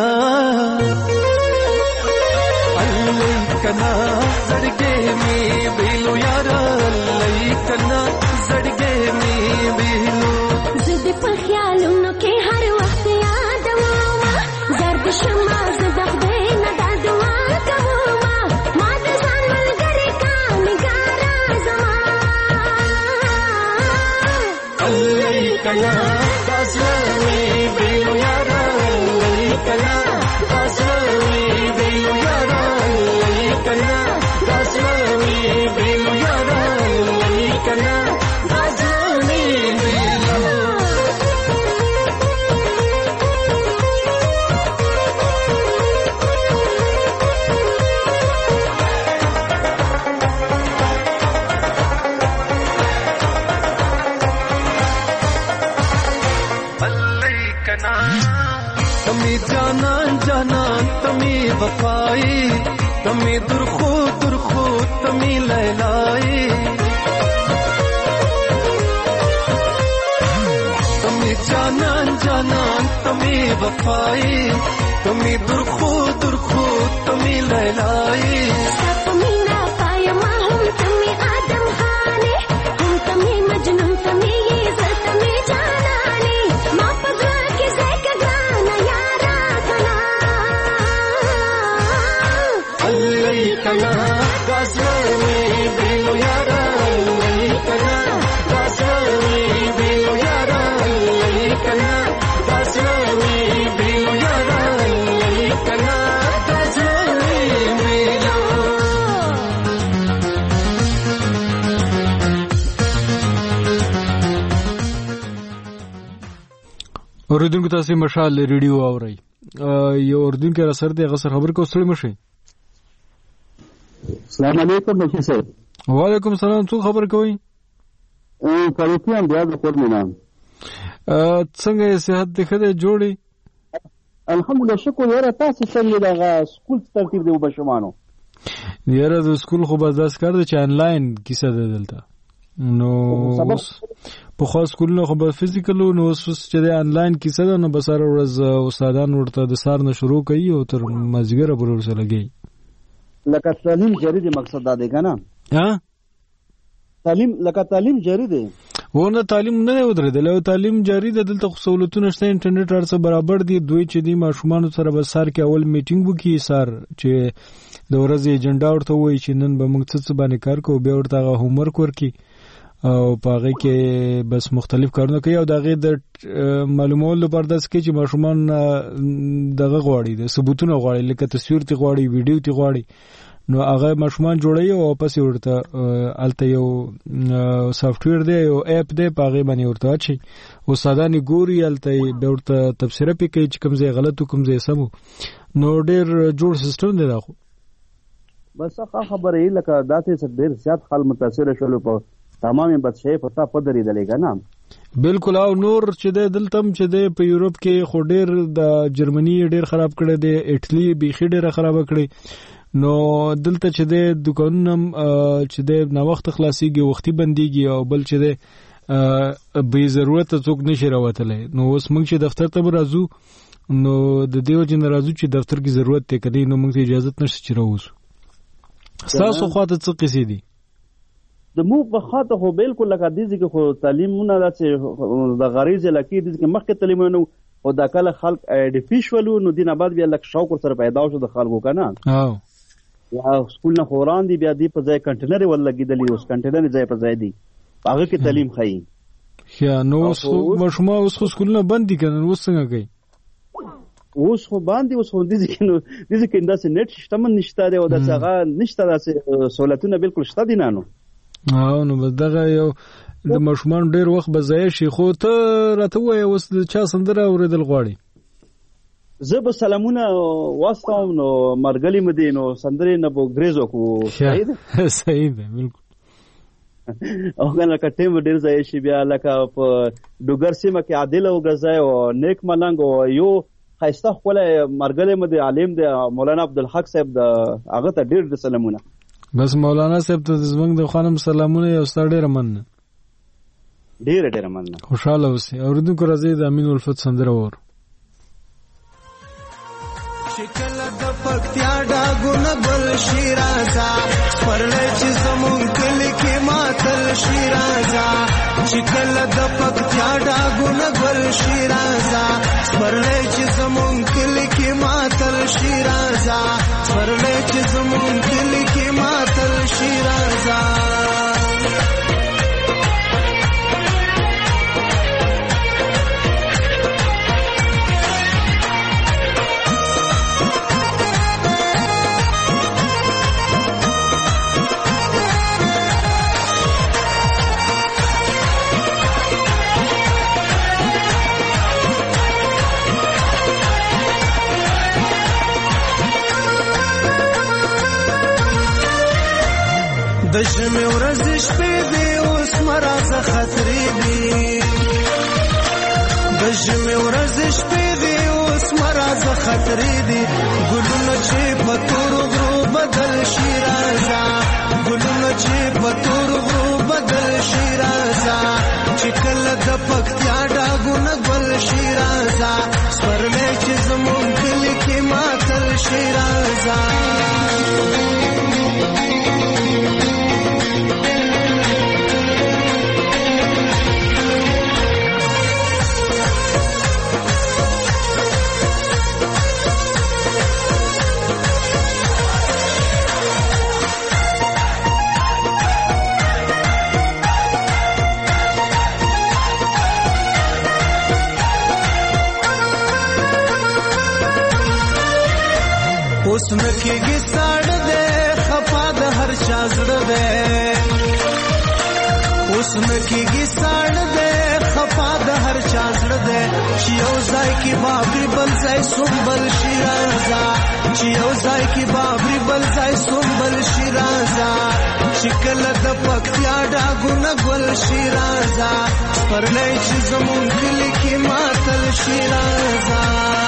Speaker 7: कना सड़गे में बेलो यारा अल्लाह कना सड़गे में बेलो
Speaker 14: जिद पर ख्यालों न के हर वक्त याद आवा दर्द शमा ज़दक दे न दादुआ कहो कला दासनी बेलो यारा कला दासनी बेलो यारा कला दासनी बेलो यारा कला दासनी बेलो तमी जाना तमी वफाई तमी दुरखो तमी लैलाई तमी जाना तमी वफाई तमी दुरखो तमी लैलाई तमी ना पाया माहूम तमी आदम खाने हम तमी मजनून तमी तमी जानानी माँ पगला के ज़ैक गाना यारा कना कना दासनी बेलो यारा कना दासनी बेलो यारा कना दासनी बेलो यारा कना दासनी बेलो
Speaker 1: اوریدونکو تاسو مشال ریډیو اورئ. یو اوریدونکو را سره د غسر خبر کو ستړي مشي.
Speaker 16: السلام علیکم بچی صاحب.
Speaker 1: وعلیکم السلام. څو خبر کوي؟
Speaker 16: کاروکیان بیا د خور مینام.
Speaker 1: څنګه صحت دې خدای جوړي؟
Speaker 16: الحمدلله شکر یاره. تاسو څنګه دغه سکول ترتیب دی وبشمانو؟
Speaker 1: یاره د سکول خو بس داس کار دی چې آنلاین کیسه ده دلته. نو په خاص سکولونو خو به فزیکل نو اوس چې د آنلاین کیسه ده نو بس هر ورځ استادان ورته د سار نه شروع کوي او تر مازیګره پورې ورسره لګي.
Speaker 16: لکه تعلیم جاری دی، مقصد دا دی کنه؟
Speaker 1: ها
Speaker 16: تعلیم جاری دی.
Speaker 1: ونه تعلیم نه ودرېدل، تعلیم جاری دی. دلته سہولتونه شته، انټرنیټ هرڅه برابر دي. دوی چې دی ماشومان سره به سار کې اول میټینګ وکړي، سار چې د ورځې ایجنډا ورته وایي چې نن به موږ څه باندې کار کوو، بیا ورته هوم ورک ورکړي او پاغه کې بس مختلف کارونه کوي او دغه د معلومولو لپاره د سکه چې ماشومان دغه غواړي د ثبوتونه غواړي لکه تصویر تی غواړي ویډیو تی غواړي نو هغه ماشومان جوړي او پس ورته الته یو سافټویر دی او اپ دی پاغه باندې ورته اچي او سادهانی ګوري الته به ورته تفسیر پې کوي چې کوم ځای غلط او کوم ځای سم نو ډېر جوړ سیستم دی دا خو
Speaker 16: بس خبره یې لکه داسې ډېر زیات خل متاثر شول په تمامه بچي پتا پدري دلګا نه
Speaker 1: بالکل او نور چې د دلتم چې د په یورپ کې خو ډېر د جرمني ډېر خراب کړي دی اټلی بيخي ډېر خراب کړي نو دلته چې د دکانونو چې د نو وخت خلاصيږي وختي بنديږي او بل چې د به ضرورت څوک نشي راوتلې نو اوس موږ چې دفتر ته راځو نو د دیو جن راځو چې دفتر کې ضرورت ته کړي نو موږ ته اجازه نشته چې راوځو تاسو خواته څه قصې دي
Speaker 16: د مو په خاطر خو بالکل لکه دې چې خو تعلیمونه چې د غریزه لکې دې چې مخکې تعلیمونه او د کله خلک ارتفیشل نو دینه بعد بیا لک شوق سره پیدا شو د خلکو کنه یا سکول نه خوران دي بیا دې په ځای کنټینر ولګیدلی اوس کنټینر ځای په ځای دي هغه کې تعلیم خایي
Speaker 1: یا نو مشمو اوس سکول نه بند دي کنه اوس څنګه کوي
Speaker 16: اوس خو باندې اوس خو دې کې انداسه نت سیستم نشته دی او د څنګه نشته د سہولتونه بالکل شته دي نه
Speaker 1: او نو دغه یو د مشمون ډیر وخت به ځای شي خو ته راته وای اوس د چا سندره اوریدل غواړي
Speaker 16: زه به سلامونه واسطم نو مرګلی مدینو سندره نه بو غریزو کو
Speaker 1: صحیح ده بالکل
Speaker 16: او کنه کټه ډیر ځای شي بیا لکه په ډوګر سیمه کې عادل او غزای او نیک ملنګ او یو خاصه خپل مرګلی مدی عالم دی مولانا عبدالحق صاحب د هغه ته ډیر د سلامونه
Speaker 1: بس مولانا صاحب ته زمنګ د خانم سلامونه یو ستړي رمن
Speaker 16: ډیر من
Speaker 1: خوشاله اوسئ اوریدونکو راځي د امین الفت سندره ور
Speaker 7: شکل د پکتیا ډاګونه ګل شیرازا پرلې چې زمون کلی کې ماتل شیرازا شکل د پکتیا ډاګونه ګل شیرازا پرلې چې زمون کلی کې ماتل شیرازا پرلې چې زمون کلی کې ماتل شیرازا د ژمي ورځې شپې دي اوس مرزه خطرې دي د ژمي ورځې شپې دي اوس مرزه خطرې دي ګلونه چې په تورو غرو بدل شي راځه ګلونه چې په تورو غرو بدل شي راځه چې کله د پکتیا ډاګونه ګل شي راځه سپرلې چې زموږ کلي کې ماتل شي راځه اوس مکیږي ساړه ده خفا د هر چا زړه ده اوس مکیږي ساړه ده خفا د هر چا زړه ده چې یو ځای کې بابري بل ځای سنبل شي راځه چې یو ځای کې بابري بل ځای سنبل شي راځه چې کله د پکتیا ډاګونه ګل شي راځه پرلې چې زمون کلی کې ماتل شي راځه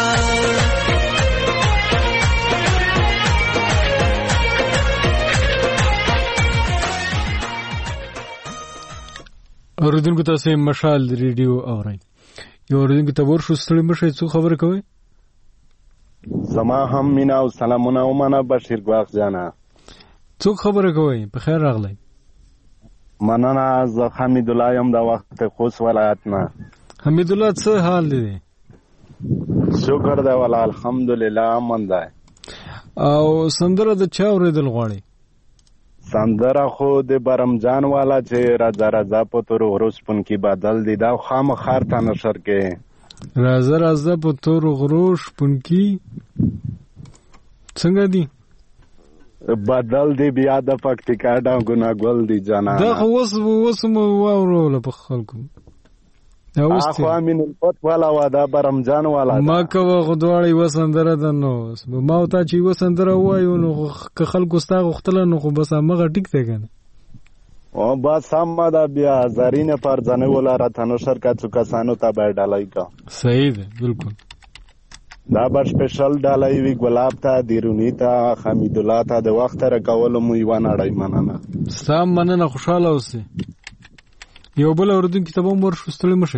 Speaker 1: اوریدونکو تاسو مشال ریډیو اورئ یو اوریدونکو ته ورشو ستړي مشه څو خبر کوي
Speaker 17: زما هم مینا او سلامونه او معنا بشیر ګواخ جانا
Speaker 1: څو خبر کوي په خیر راغلی
Speaker 17: مننه از حمید الله یم د وخت خوش ولایت نه
Speaker 1: حمید الله څه حال دی
Speaker 17: شکر دی ولا الحمدلله من دی
Speaker 1: او سندره د چا اوریدل غواړي
Speaker 17: سندره خو د برمجان والا چې راځه راځه په تور غرو شپون کې بدل دی دا خامخا ته نشر کې
Speaker 1: راځه راځه په تور غرو شپون کې څنګه دی
Speaker 17: بدل دی بیا د پکتیکا ډنګونه ګل دی جانا
Speaker 1: دا خو اوس مو واورول په خلکو
Speaker 17: اخو امین الفت والا وادا برمجان والا
Speaker 1: ما کوه غدواړی وسندره ده نو ما او تا چې وسندره وایو نو که خلکو ستا غختل نو خو بس هغه ټیک دی کنه
Speaker 17: او بس هم دا بیا زرین پر ځنه ولاره تنو شرکت څو کسانو ته به ډالای کا
Speaker 1: صحیح ده بالکل
Speaker 17: دا بر سپیشل ډالای وی ګلاب ته دیرونی ته حمید الله ته د وخت را کول مو یو نړۍ مننه
Speaker 1: سلام مننه خوشاله اوسه یو بل اوردون کتابو مور شوستل مشه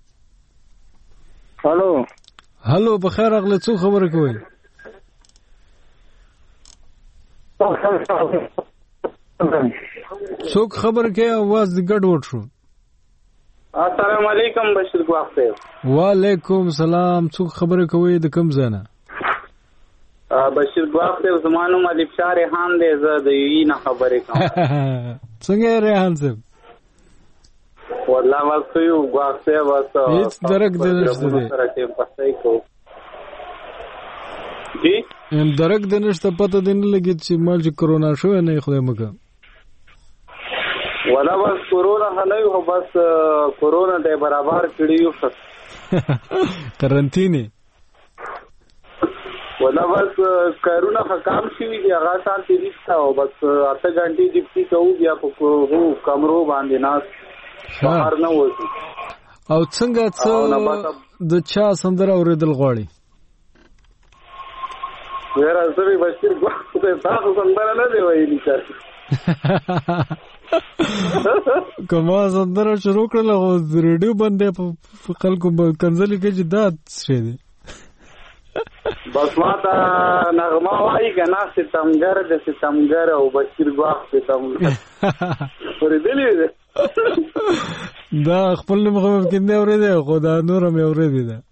Speaker 1: هالو بخیر اغله څو خبره کوي څوک خبر کوي आवाज ګډ وډ شو
Speaker 18: السلام علیکم بشیر ګواخ صاحب
Speaker 1: وعلیکم سلام څوک خبره کوي د کوم ځای
Speaker 18: بشیر ګواخ صاحب زمانو ملک شاه ریحان دې زه د یی نه خبرې کوم
Speaker 1: څنګه ریحان صاحب
Speaker 18: والله واسو یو ګواخ صاحب واسو
Speaker 1: هیڅ درک د نشته دی
Speaker 18: سره ټیم پسای کو جی
Speaker 1: هم درک د نشته پته دین لګی چې مال چې کرونا شو نه خدای مګه
Speaker 18: ولا بس کورونا هلای هو بس کورونا دې برابر کړیو
Speaker 1: قرنطینه
Speaker 18: ولا بس کرونا حکام شي دی هغه سال تیریستا او بس 8 غنټې ډیپټي کوو بیا په کمرو باندې ناس بهر نه وځي
Speaker 1: او څنګه څه د چا سندره اوریدل غواړي
Speaker 18: ورا زوی بشیر ګوښه تاسو سندره نه دی وایي چې
Speaker 1: کومه سندره شروع کړل او ریډیو باندې په خلکو کنځلې کې چې دا څه دی
Speaker 18: بس ما ته نغمه وایي کنه ستمګر د ستمګر او بشیر ګوښه ستمګر ورېدلې ده
Speaker 1: دا خپل مخه کې نه اورېده خو دا نور مې اورېده ده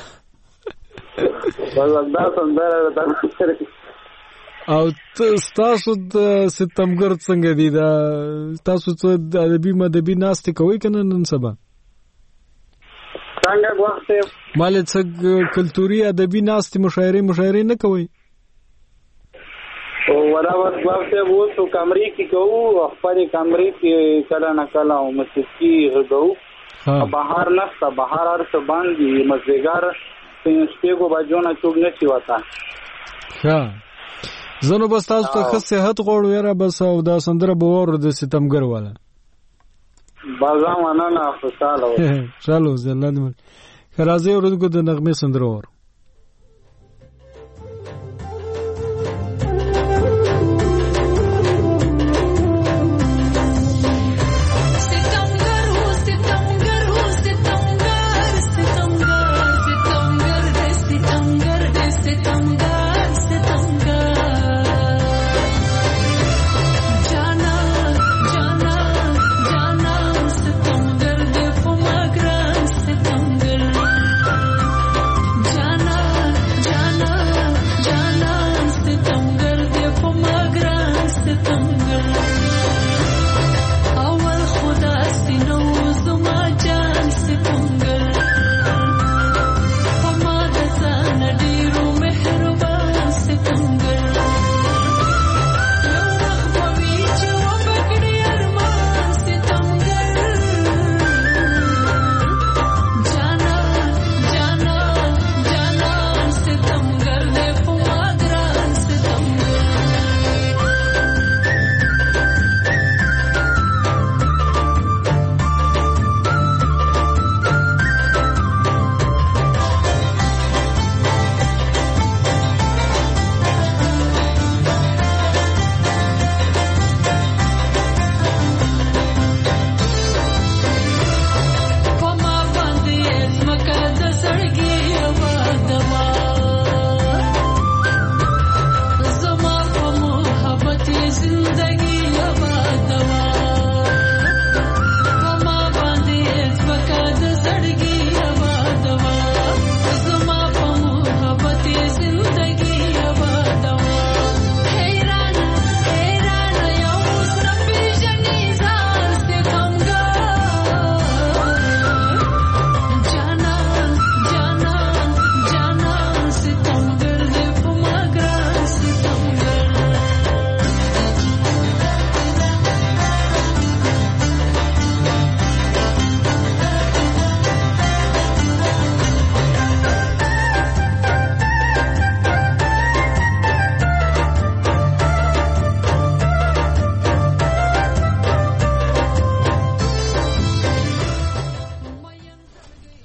Speaker 18: بس دا سندره ده
Speaker 1: او تاسو د ستمګر څنګه دي دا تاسو څه د ادبي مدبي ناست کوي کنه نن سبا
Speaker 18: څنګه وخت
Speaker 1: مال څه کلتوري ادبي ناست مشاعره نه کوي
Speaker 18: او ولا وخت وو تو کمرې کې کوو خپل کمرې کې کله نه کله او مسکی غو بهر نه بهر هر څه باندې مزګار شپږو بجو نه چوب نه چی وتا
Speaker 1: ها زنو بس تاسو ته ښه صحت غواړو یاره بس او دا سندره به واورو د ستمګر والا
Speaker 18: بازا مننه خوشاله
Speaker 1: چالو زله دې راځي ورته د نغمه سندره ور
Speaker 14: Jana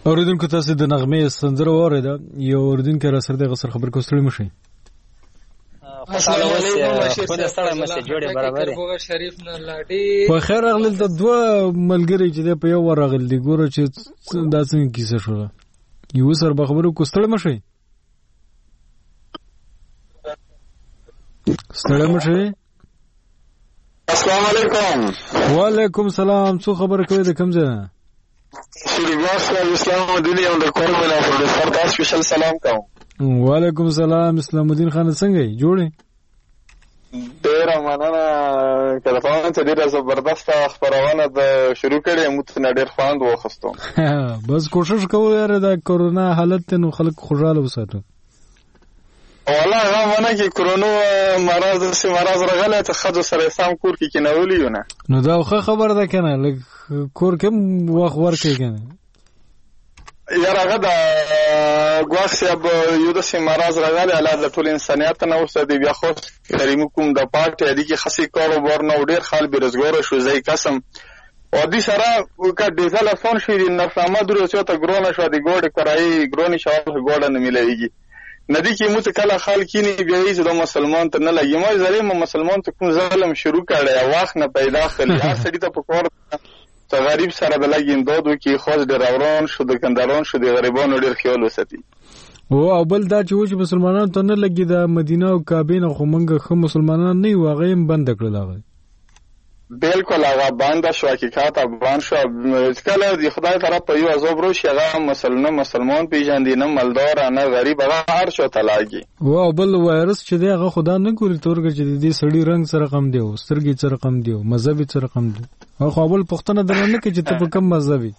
Speaker 1: اوریدونکو تاسو د نغمه سندره واورېده یو اوریدونکو را سره د غسر خبر کوستړی مشي.
Speaker 19: السلام علیکم خو د ستړی مشه جوړه برابر شریف نه لاډي
Speaker 1: په خیر اغلی د دوه ملګری چې په یو ور اغلی دی ګوره چې دا څنګه کیسه شوه یو سر به خبرو کوستړی مشي ستړی مشي.
Speaker 20: السلام علیکم.
Speaker 1: وعلیکم السلام. څو خبر کوي د کوم ځای
Speaker 20: شریګاس اسلام الدین یو د کوم ولا پروفیسور تاسو سپیشل سلام کوم.
Speaker 1: وعلیکم السلام اسلام الدین خان څنګه جوړې؟
Speaker 20: ډیر مننه کله ته ډیره زبردست خبرونه د شروع کړې موږ ته ډیر خوند واخستو.
Speaker 1: بس کوشش کوو یاره د کورونا حالت نو خلک خوشاله وساتو.
Speaker 20: والله غواړم چې کورونا مرض راغلی ته خځو سره سم کور کې کېنولي یو نه
Speaker 1: نو دا خبر ده کنه لږ کور کې وخت ورکې کنه
Speaker 20: یاره هغه د ګواښ صاحب یو داسې مرض راغلی الله د ټول انسانیت نه اوسه دی بیا خو کریم کوم د پارټي اړیکې خاصې کاروبار نه ډېر خلک بېروزګاره شو زه یې قسم او دې سره که ډیزل اسان شي د نرخنامه درې ته ګرانه شوه د ګوډې کرایې ګرانې شوه ګوډه نه میلاویږي ندی کې موږ کله خال کینی بیا یې د مسلمان ته نه لګي ما زریم مسلمان ته کوم ظلم شروع کړي واخ نه پیدا خلی هر سړي ته په کور ته غریب سره د لګي امداد وکي خاص د راوران شو د کنداران شو د غریبانو ډیر خیال وساتي
Speaker 1: او بل دا چې مسلمانانو ته نه لګي د مدینه او کعبه نه خو منګه خو مسلمانان نه واغې بند کړل هغه
Speaker 20: بالکل هغه بند شو حقیقت افغان شو کله د خدای طرف په یو عذاب روشي هغه مسلمان پیژاندي نه مالدار نه غریب هغه هر شو تلاګي
Speaker 1: او بل وایرس چې دغه خدا نه ګوري تورګه چې د سړی رنگ سره کم دی او سترګې سره کم دی او مذهبي سره کم دی خو بل پښتنه درنه کې چې ته په کم مذهبي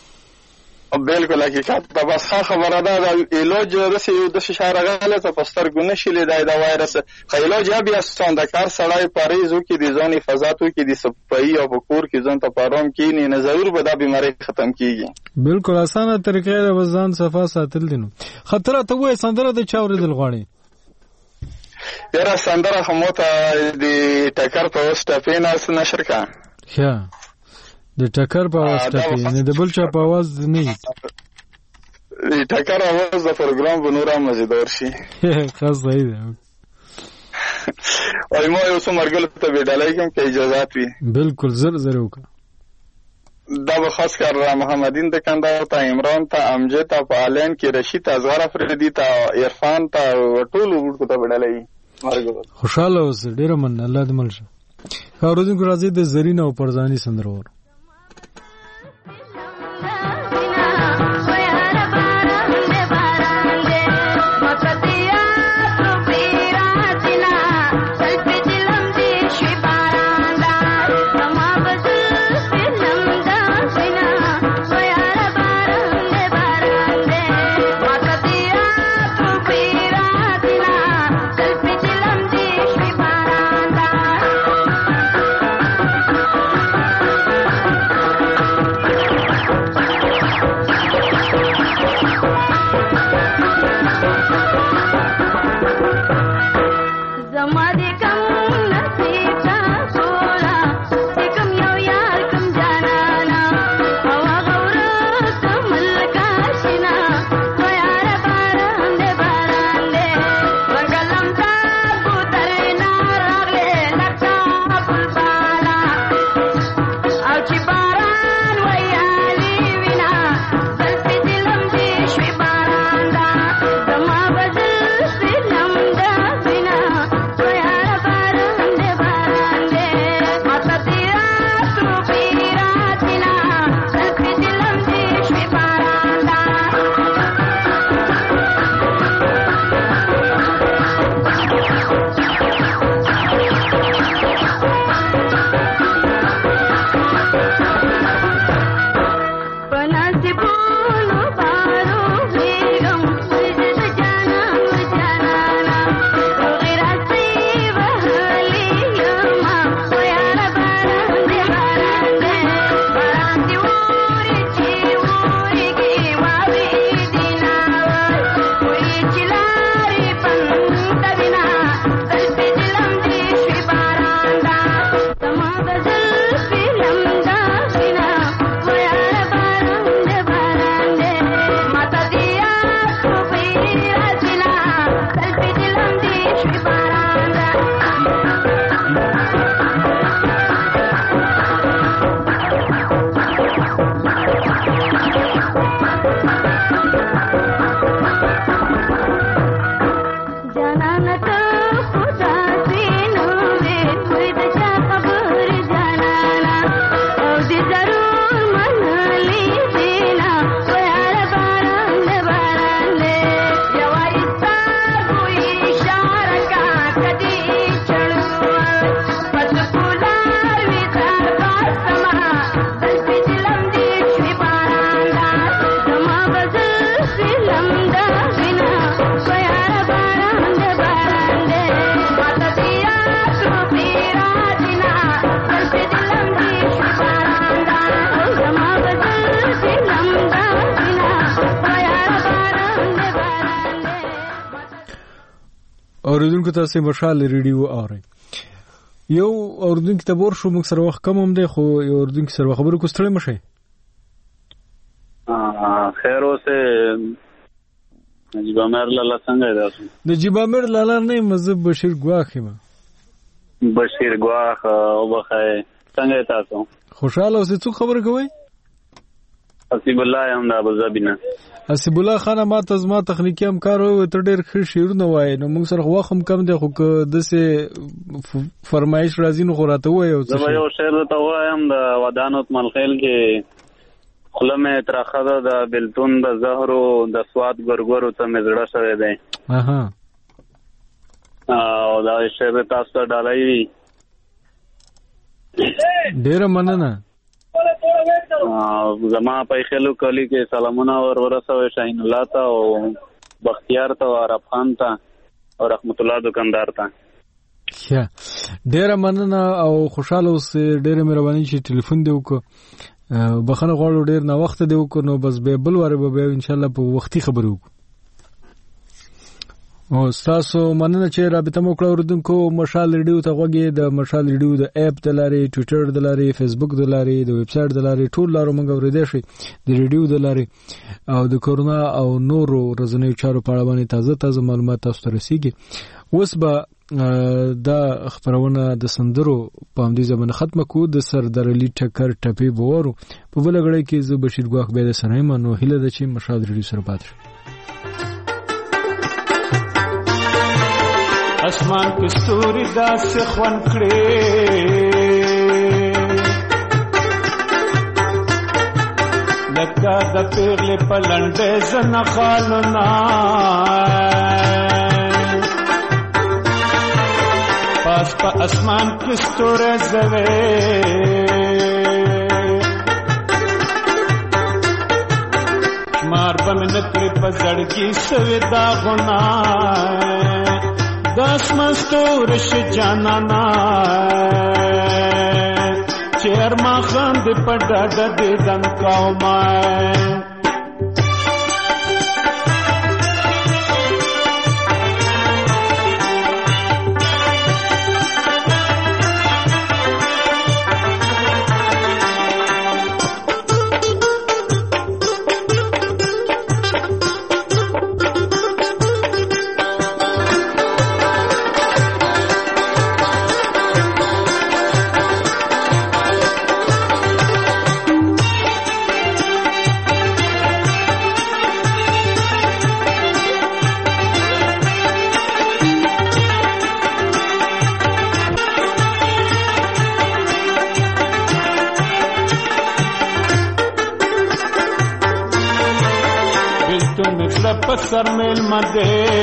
Speaker 20: بالکل حقیقت دا بس خبره ده د علاج رسي یو د شهر غاله ته پستر ګونه شلې د وایرس خو علاج بیا ستاند کار سړی پاریزو کې د ځاني فضاتو کې د صفایي او کور کې ځان ته پاروم کې نه ضرور به دا بیماری ختم کیږي
Speaker 1: بالکل اسانه طریقې د وزن صفا ساتل دي نو خطر ته وې سندره د چاورېدل غواړي
Speaker 20: یاره سندره همو ته د ټکر په وسته پیناس نشر کا
Speaker 1: ښه د ټکر په واسطه کې نه د بل چا په आवाज نه د
Speaker 20: ټکر आवाज د پروګرام بنورا مزیدار شي
Speaker 1: خاص دی
Speaker 20: وای مو یو څومره ته ویډالای کوم کې اجازه وي
Speaker 1: بالکل زر وکړه
Speaker 20: دا به خاص کر محمدین د کندهار ته عمران ته امجد ته پالین کې رشید ازغر افریدی ته عرفان ته ټول ورکو ته ویډالای
Speaker 1: خوشاله اوسه ډیر من الله دې ملشه خاورودین کو راځي د زرین او پرزانی سندرور اوریدونکو تاسو مشال ریډیو اورئ. یو اوریدونکو ته ورشو موږ سره وخت کم هم دی خو یو اوریدونکو سره خبرو کو ستړي مشه.
Speaker 21: خیر اوسه جیبامر لالا څنګه دی؟ د
Speaker 1: جیبامر لالا نه مزه بشیر ګواخ یم.
Speaker 21: بشیر ګواخ او بخای څنګه تاسو؟
Speaker 1: خوشاله اوسې. څو خبر کوي؟
Speaker 21: حسیب الله یم د ابوظبی نه.
Speaker 1: حسیب الله خان ما ته زما تخنیکی همکار او ته ډېر ښه شعرونه وایي نو موږ سره وخت هم کم دی خو که داسې فرمایش راځي نو خو راته ووایه.
Speaker 21: زه به یو شعر درته ووایم د ودانو ملخیل کې خوله مې ترخه ده د بېلتون د زهرو د سوات ګرګورو ته مې زړه شوی دی. او دا شعر تاسو ته ډالۍ وي.
Speaker 1: ډېره مننه.
Speaker 21: زما پیخلو کلی کې سلامونه ورسوي شاهین الله ته او بختیار ته او عرب خان ته او رحمت الله دکاندار ته.
Speaker 1: ډېره مننه او خوشاله اوسې. ډېره مهرباني چې ټلیفون دې وکړو. بخښنه غواړو ډېر ناوخته دې وکړو نو بس به بل واره به بیا انشاءالله په وختي خبرې وکړو. او تاسو مننه چې رابطه مو کړو. اوریدونکو مشال ریډیو ته غوږی د مشال ریډیو د اپ د لارې، ټویټر د لارې، فیسبوک د لارې، د ویب سټ د لارې، ټول لارو موږ اوریدای شئ د ریډیو د لارې. او د کورونا او نورو ورځنیو چارو په اړه باندې تازه معلومات تاسو ته رسیږي. اوس به دا خبرونه د سندرو په همدې ځبانه ختمه کو. د سردار علي ټکر ټپي بورو په بل غړي کې زه بشیر ګواخ به د سنایم نو هله د چې مشال ریډیو سره پات شي.
Speaker 22: اسمان کې ستوري داسې خوان کړې لکه د پیغلې په لنډې زنه خالونه پاس په اسمان کې ستوري زوي مار به مې نکړې په زړګي سوي داغونه داس مستورش جانانا چیر ما خاند پڑا ڈدی دن کاؤ مائے پسر میل مدے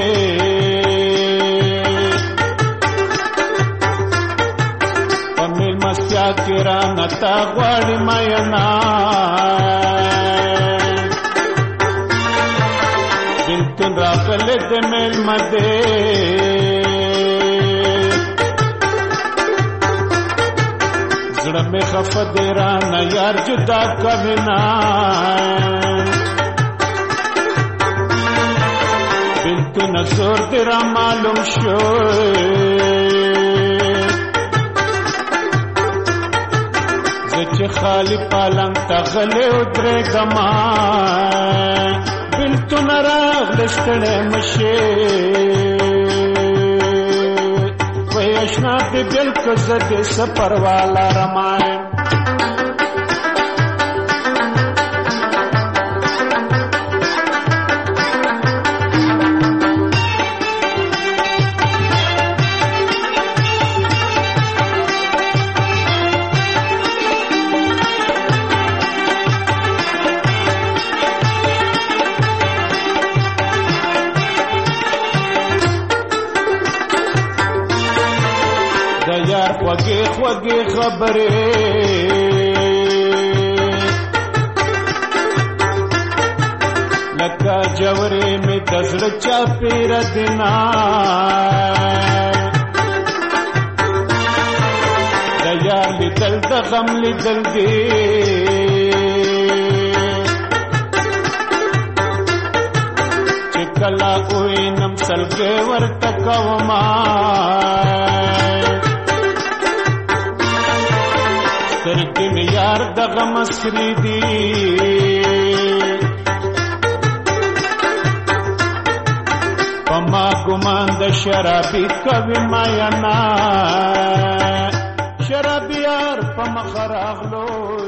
Speaker 22: پمیل مسیا کرا نتا غواړي ماینا بلتون راغل د میل مدے زړه مې خفه دی را نه یار جدا کوینا بلتو نزور تیرا معلوم شو زچ خالی پالنگ تغلی ادرے گما بلتو نراغ لشتڑے مشے وی اشنا دی بلکو زدی سپر والا رمائے خوږې خبرې لکه جوړې مې د زړه چاپېره دینا د یار لیدل د غم لیدل دی چې کله وینم سلګي ورته کوما سترګې مې یار دغه مسری دي پما ګمان د شرابي کوي ماینا شرابي یار په مخ راغلو